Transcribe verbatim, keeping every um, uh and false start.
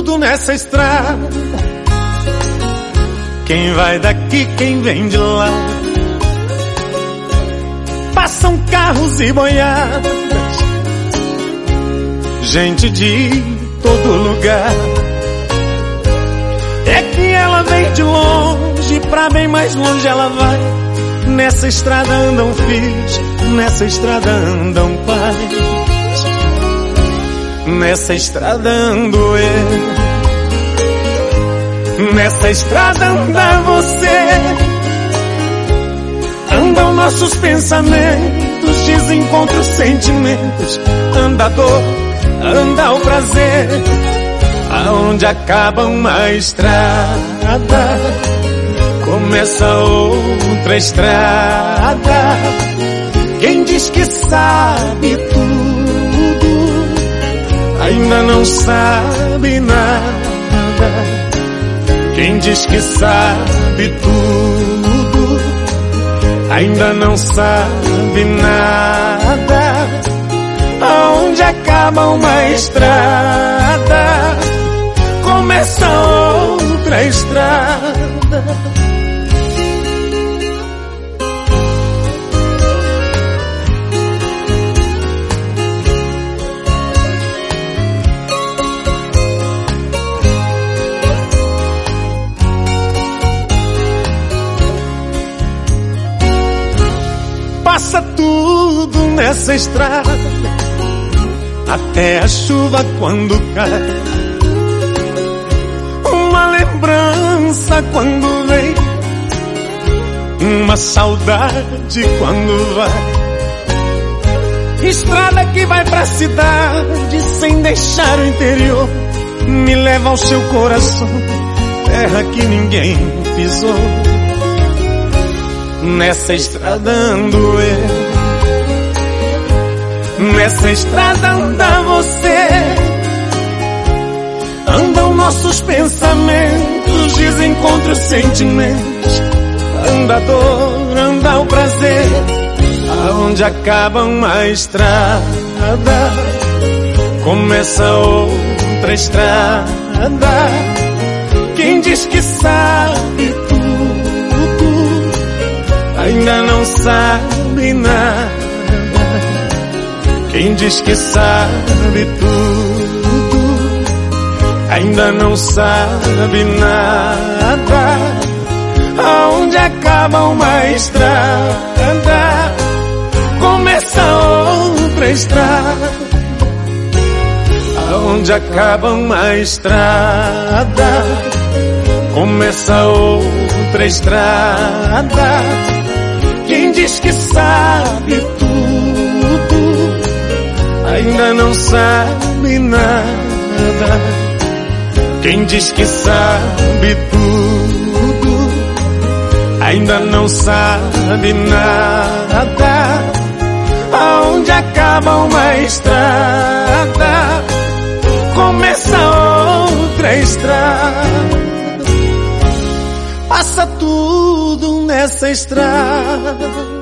tudo nessa estrada. Quem vai daqui, quem vem de lá. Passam carros e boiadas, gente de todo lugar. É que ela vem de longe, pra bem mais longe ela vai. Nessa estrada andam filhos, nessa estrada andam pais. Nessa estrada ando eu, nessa estrada anda você. Andam nossos pensamentos, desencontros, sentimentos. Anda a dor, anda o prazer. Aonde acaba uma estrada, começa outra estrada. Quem diz que sabe tudo, ainda não sabe nada. Quem diz que sabe tudo, ainda não sabe nada. Aonde acaba uma estrada, começa outra estrada. Passa tudo nessa estrada, até a chuva quando cai. Uma lembrança quando vem, uma saudade quando vai. Estrada que vai pra cidade sem deixar o interior. Me leva ao seu coração, terra que ninguém pisou. Nessa estrada ando eu, nessa estrada anda você. Andam nossos pensamentos, desencontros, sentimentos. Anda a dor, anda o prazer. Aonde acaba uma estrada, começa outra estrada. Quem diz que sabe tudo, ainda não sabe nada. Quem diz que sabe tudo, ainda não sabe nada. Aonde acaba uma estrada, começa outra estrada. Aonde acaba uma estrada, começa outra estrada. Quem diz que sabe tudo, ainda não sabe nada. Quem diz que sabe tudo, ainda não sabe nada. Aonde acaba uma estrada, começa outra estrada. Passa tudo nessa estrada.